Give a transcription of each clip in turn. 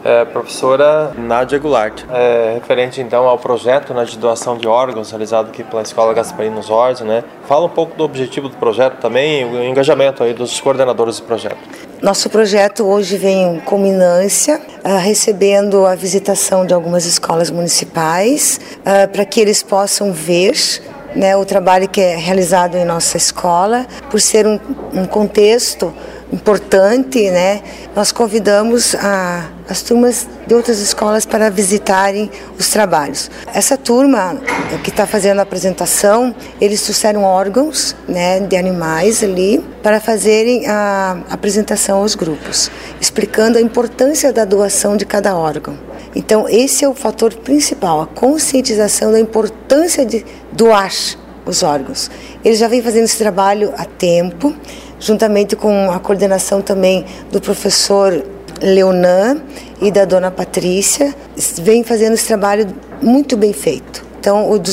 Professora Nádia Goulart, referente então ao projeto, né, de doação de órgãos realizado aqui pela Escola Gasparini Osório, né? Fala um pouco do objetivo do projeto também, o engajamento aí dos coordenadores do projeto. Nosso projeto hoje vem em culminância, recebendo a visitação de algumas escolas municipais, para que eles possam ver, né, o trabalho que é realizado em nossa escola. Por ser um contexto importante, né, nós convidamos as turmas de outras escolas para visitarem os trabalhos. Essa turma que está fazendo a apresentação, eles trouxeram órgãos, né, de animais ali para fazerem a apresentação aos grupos, explicando a importância da doação de cada órgão. Então, esse é o fator principal, a conscientização da importância de doar os órgãos. Eles já vêm fazendo esse trabalho há tempo, juntamente com a coordenação também do professor Leonan e da dona Patrícia, vem fazendo esse trabalho muito bem feito. Então, o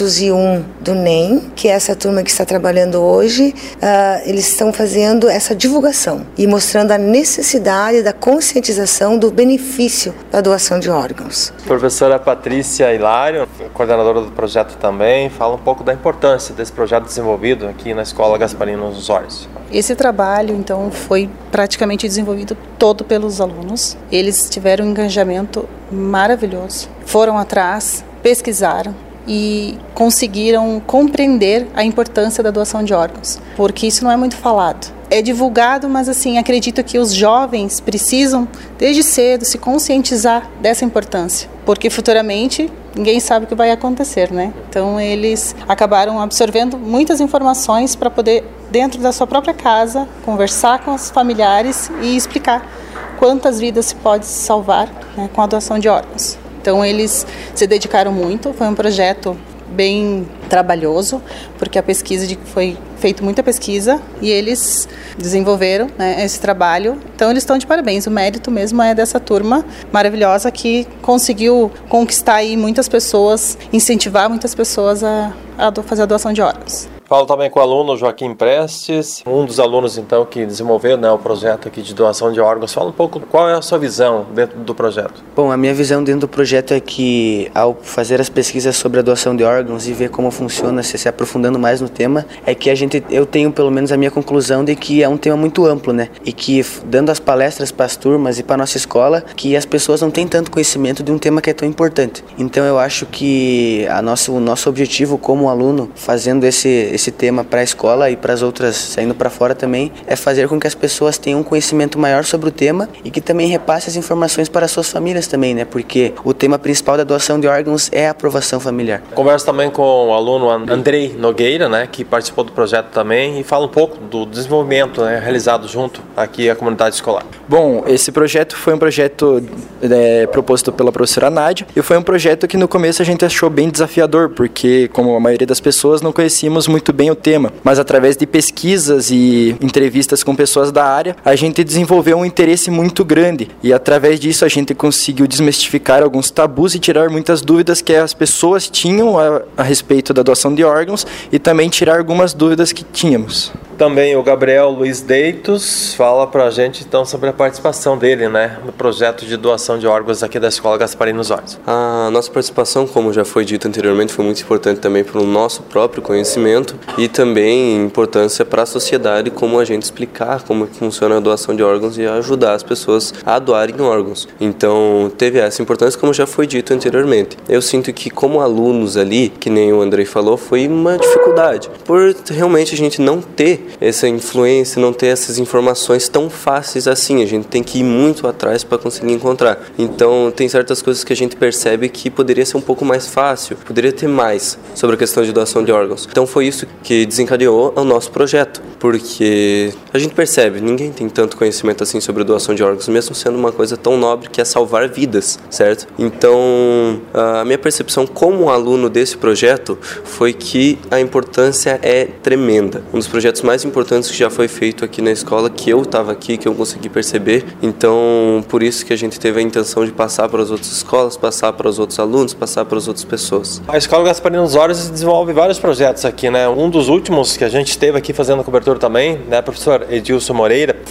201 do NEM, que é essa turma que está trabalhando hoje, eles estão fazendo essa divulgação e mostrando a necessidade da conscientização do benefício da doação de órgãos. Professora Patrícia Hilário, coordenadora do projeto também, fala um pouco da importância desse projeto desenvolvido aqui na Escola Gasparini Osório. Esse trabalho, então, foi praticamente desenvolvido todo pelos alunos. Eles tiveram um engajamento maravilhoso, foram atrás, pesquisaram e conseguiram compreender a importância da doação de órgãos, porque isso não é muito falado. É divulgado, mas assim, acredito que os jovens precisam, desde cedo, se conscientizar dessa importância, porque futuramente ninguém sabe o que vai acontecer, né? Então eles acabaram absorvendo muitas informações para poder, dentro da sua própria casa, conversar com os familiares e explicar quantas vidas se pode salvar, né, com a doação de órgãos. Então eles se dedicaram muito, foi um projeto bem trabalhoso, porque a pesquisa foi feita muita pesquisa e eles desenvolveram, né, esse trabalho. Então eles estão de parabéns, o mérito mesmo é dessa turma maravilhosa que conseguiu conquistar aí muitas pessoas, incentivar muitas pessoas a fazer a doação de órgãos. Falo também com o aluno Joaquim Prestes, um dos alunos então que desenvolveu, né, o projeto aqui de doação de órgãos. Fala um pouco qual é a sua visão dentro do projeto. Bom, a minha visão dentro do projeto é que ao fazer as pesquisas sobre a doação de órgãos e ver como funciona, se aprofundando mais no tema, é que eu tenho pelo menos a minha conclusão de que é um tema muito amplo, né? E que dando as palestras para as turmas e para a nossa escola, que as pessoas não têm tanto conhecimento de um tema que é tão importante. Então eu acho que o nosso objetivo como aluno, fazendo esse tema para a escola e para as outras saindo para fora também, é fazer com que as pessoas tenham um conhecimento maior sobre o tema e que também repasse as informações para as suas famílias também, né? Porque o tema principal da doação de órgãos é a aprovação familiar. Converso também com o aluno Andrei Nogueira, né, que participou do projeto também e fala um pouco do desenvolvimento, né, realizado junto aqui à comunidade escolar. Bom, esse projeto foi um projeto proposto pela professora Nádia e foi um projeto que no começo a gente achou bem desafiador, porque como a maioria das pessoas não conhecíamos muito bem o tema, mas através de pesquisas e entrevistas com pessoas da área, a gente desenvolveu um interesse muito grande e através disso a gente conseguiu desmistificar alguns tabus e tirar muitas dúvidas que as pessoas tinham a respeito da doação de órgãos e também tirar algumas dúvidas que tínhamos. Também o Gabriel Luiz Deitos fala pra gente então sobre a participação dele, né, no projeto de doação de órgãos aqui da Escola Gasparini Osório. A nossa participação, como já foi dito anteriormente, foi muito importante também para o nosso próprio conhecimento e também importância para a sociedade, como a gente explicar como funciona a doação de órgãos e ajudar as pessoas a doarem órgãos. Então teve essa importância, como já foi dito anteriormente. Eu sinto que como alunos ali, que nem o Andrei falou, foi uma dificuldade, por realmente a gente não ter essa influência, não ter essas informações tão fáceis assim. A gente tem que ir muito atrás para conseguir encontrar. Então tem certas coisas que a gente percebe que poderia ser um pouco mais fácil, poderia ter mais sobre a questão de doação de órgãos. Então foi isso que desencadeou o nosso projeto, porque a gente percebe, ninguém tem tanto conhecimento assim sobre doação de órgãos, mesmo sendo uma coisa tão nobre que é salvar vidas, certo? Então a minha percepção como aluno desse projeto foi que a importância é tremenda. Um dos projetos mais importantes que já foi feito aqui na escola, que eu estava aqui, que eu consegui perceber. Então, por isso que a gente teve a intenção de passar para as outras escolas, passar para os outros alunos, passar para as outras pessoas. A Escola Gasparini Osório desenvolve vários projetos aqui, né? Um dos últimos que a gente esteve aqui fazendo cobertura também, né, professor Edilson Moreira,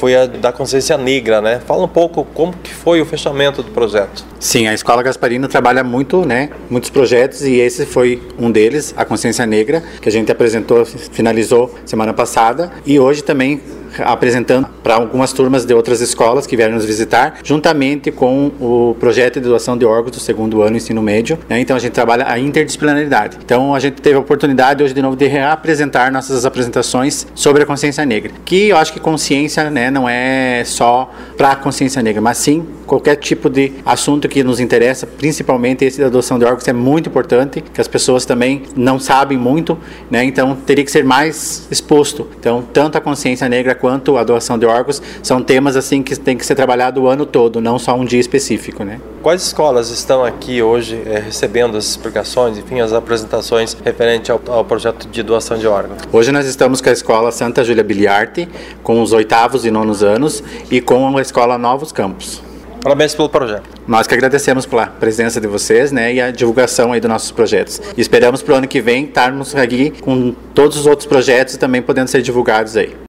foi a da consciência negra, né? Fala um pouco como que foi o fechamento do projeto. Sim, a Escola Gasparino trabalha muito, muitos projetos, e esse foi um deles, a Consciência Negra, que a gente apresentou, finalizou semana passada, e hoje também apresentando para algumas turmas de outras escolas que vieram nos visitar, juntamente com o projeto de doação de órgãos do segundo ano ensino médio, né? Então a gente trabalha a interdisciplinaridade. Então a gente teve a oportunidade hoje de novo de reapresentar nossas apresentações sobre a consciência negra, que eu acho que consciência, não é só para a consciência negra, mas sim qualquer tipo de assunto que nos interessa, principalmente esse da doação de órgãos é muito importante, que as pessoas também não sabem muito, então teria que ser mais exposto. Então tanto a consciência negra quanto a doação de órgãos são temas assim que tem que ser trabalhado o ano todo, não só um dia específico, Quais escolas estão aqui hoje recebendo as explicações, enfim, as apresentações referente ao projeto de doação de órgãos? Hoje nós estamos com a Escola Santa Júlia Biliarte, com os 8º e 9º anos, e com a Escola Novos Campos. Parabéns pelo projeto. Nós que agradecemos pela presença de vocês, e a divulgação aí dos nossos projetos. E esperamos para o ano que vem estarmos aqui com todos os outros projetos também podendo ser divulgados aí.